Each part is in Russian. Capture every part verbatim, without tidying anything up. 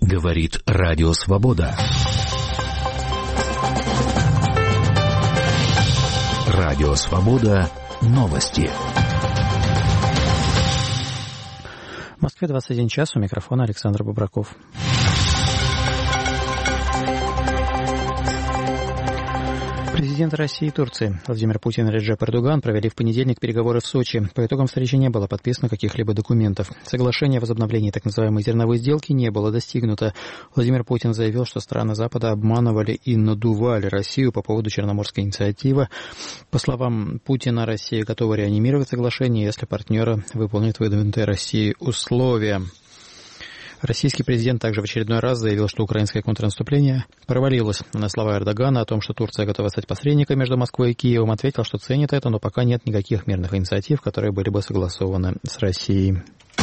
Говорит Радио Свобода. Радио Свобода. Новости. В Москве двадцать один час, у микрофона Александр Бобраков. Президенты России и Турции Владимир Путин и Реджеп Эрдоган провели в понедельник переговоры в Сочи. По итогам встречи не было подписано каких-либо документов. Соглашение о возобновлении так называемой зерновой сделки не было достигнуто. Владимир Путин заявил, что страны Запада обманывали и надували Россию по поводу Черноморской инициативы. По словам Путина, Россия готова реанимировать соглашение, если партнеры выполнят выдвинутые Россией условия. Российский президент также в очередной раз заявил, что украинское контрнаступление провалилось. На слова Эрдогана о том, что Турция готова стать посредником между Москвой и Киевом, ответил, что ценит это, но пока нет никаких мирных инициатив, которые были бы согласованы с Россией.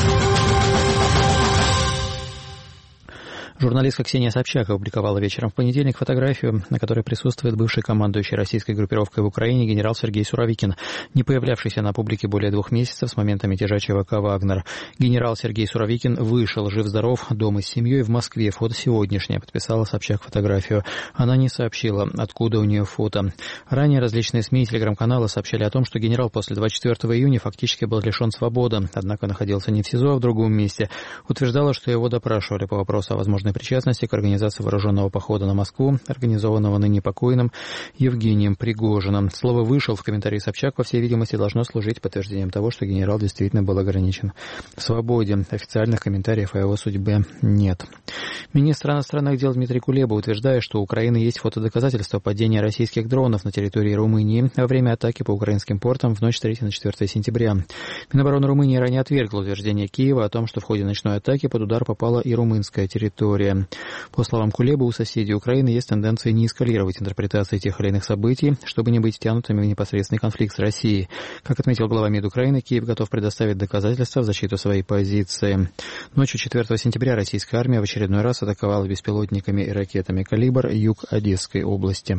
Журналистка Ксения Собчак опубликовала вечером в понедельник фотографию, на которой присутствует бывший командующий российской группировкой в Украине генерал Сергей Суровикин, не появлявшийся на публике более двух месяцев с момента мятежа ЧВК «Вагнер». Генерал Сергей Суровикин вышел, жив-здоров, дома с семьей в Москве. Фото сегодняшнее, подписала Собчак фотографию. Она не сообщила, откуда у нее фото. Ранее различные СМИ и телеграм-каналы сообщали о том, что генерал после двадцать четвёртого июня фактически был лишен свободы, однако находился не в СИЗО, а в другом месте. Утверждала, что его допрашивали по вопросу о возможной причастности к организации вооруженного похода на Москву, организованного ныне покойным Евгением Пригожиным. Слово «вышел» в комментарии Собчак, по всей видимости, должно служить подтверждением того, что генерал действительно был ограничен в свободе. Официальных комментариев о его судьбе нет. Министр иностранных дел Дмитрий Кулеба утверждает, что у Украины есть фотодоказательства падения российских дронов на территории Румынии во время атаки по украинским портам в ночь с третьего на четвёртое сентября. Минобороны Румынии ранее отвергла утверждение Киева о том, что в ходе ночной атаки под удар попала и румынская территория. По словам Кулебы, у соседей Украины есть тенденция не эскалировать интерпретации тех или иных событий, чтобы не быть втянутыми в непосредственный конфликт с Россией. Как отметил глава МИД Украины, Киев готов предоставить доказательства в защиту своей позиции. Ночью четвёртого сентября российская армия в очередной раз атаковала беспилотниками и ракетами «Калибр» юг Одесской области.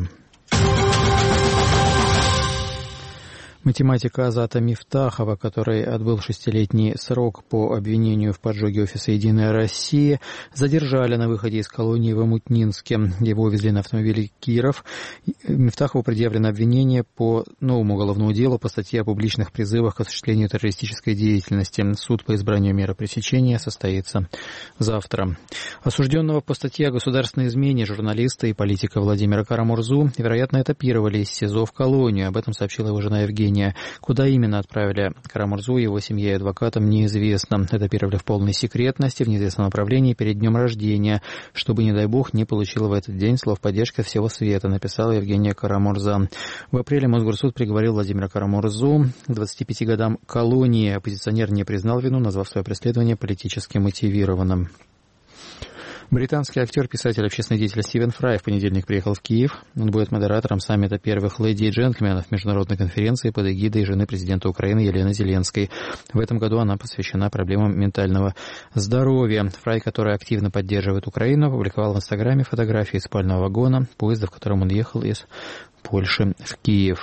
Математика Азата Мифтахова, который отбыл шестилетний срок по обвинению в поджоге офиса «Единая Россия», задержали на выходе из колонии в Омутнинске. Его увезли на автомобиле Киров. Мифтахову предъявлено обвинение по новому уголовному делу по статье о публичных призывах к осуществлению террористической деятельности. Суд по избранию меры пресечения состоится завтра. Осужденного по статье о государственной измене журналиста и политика Владимира Карамурзу, вероятно, этапировали из СИЗО в колонию. Об этом сообщила его жена Евгения. Куда именно отправили Карамурзу, его семье и адвокатам, неизвестно. Этапировали в полной секретности, в неизвестном направлении перед днем рождения, чтобы, не дай бог, не получила в этот день слов поддержки всего света, написала Евгения Карамурза. В апреле Мосгорсуд приговорил Владимира Карамурзу к двадцати пяти годам колонии. Оппозиционер не признал вину, назвав свое преследование политически мотивированным. Британский актер, писатель, общественный деятель Стивен Фрай в понедельник приехал в Киев. Он будет модератором саммита первых леди и джентльменов международной конференции под эгидой жены президента Украины Елены Зеленской. В этом году она посвящена проблемам ментального здоровья. Фрай, который активно поддерживает Украину, опубликовал в Инстаграме фотографии спального вагона поезда, в котором он ехал из Польши в Киев.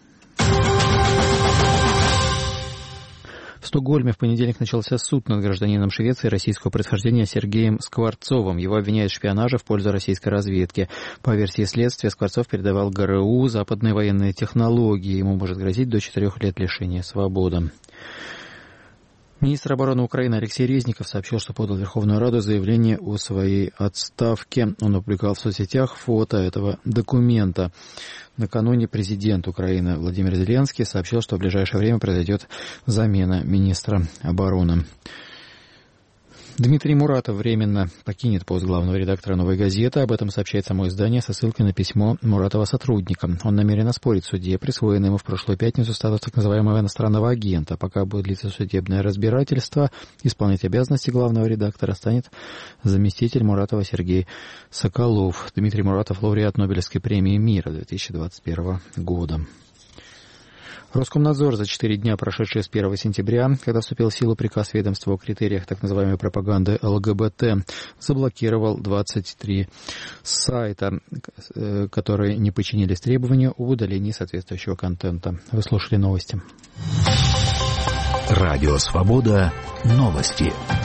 В Стокгольме в понедельник начался суд над гражданином Швеции российского происхождения Сергеем Скворцовым. Его обвиняют в шпионаже в пользу российской разведки. По версии следствия, Скворцов передавал ГРУ западные военные технологии. Ему может грозить до четырех лет лишения свободы. Министр обороны Украины Алексей Резников сообщил, что подал в Верховную Раду заявление о своей отставке. Он опубликовал в соцсетях фото этого документа. Накануне президент Украины Владимир Зеленский сообщил, что в ближайшее время произойдет замена министра обороны. Дмитрий Муратов временно покинет пост главного редактора «Новой газеты». Об этом сообщает само издание со ссылкой на письмо Муратова сотрудникам. Он намерен оспорить в суде присвоенный ему в прошлую пятницу статус так называемого иностранного агента. Пока будет длиться судебное разбирательство, исполнять обязанности главного редактора станет заместитель Муратова Сергей Соколов. Дмитрий Муратов — лауреат Нобелевской премии мира две тысячи двадцать первого года. Роскомнадзор за четыре дня, прошедшие с первого сентября, когда вступил в силу приказ ведомства о критериях так называемой пропаганды ЛГБТ, заблокировал двадцать три сайта, которые не подчинились требованию о удалении соответствующего контента. Вы слушали новости. Радио Свобода. Новости.